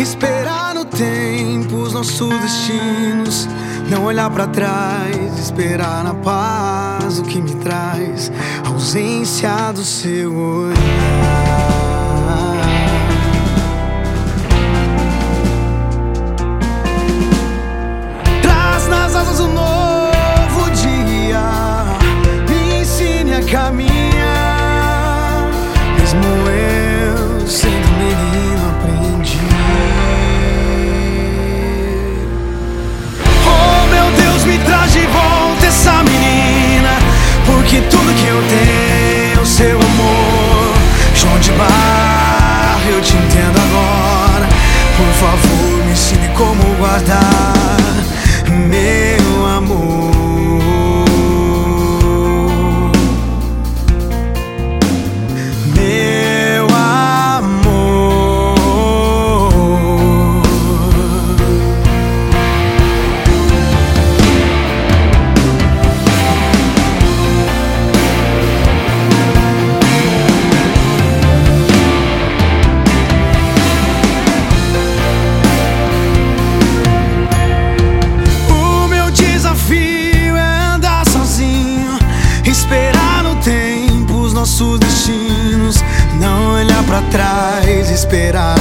Esperar no tempo os nossos destinos, não olhar pra trás, esperar na paz o que me traz a ausência do seu olhar. Traz nas asas um novo dia, me ensine a caminhar, mesmo eu sendo menino aprendi. Me traz de volta essa menina, porque tudo que eu tenho é o seu amor. João de Barro, eu te entendo agora. Por favor, me ensine como guardar meu amor. Meu amor. Esperar no tempo os nossos destinos, não olhar pra trás, esperar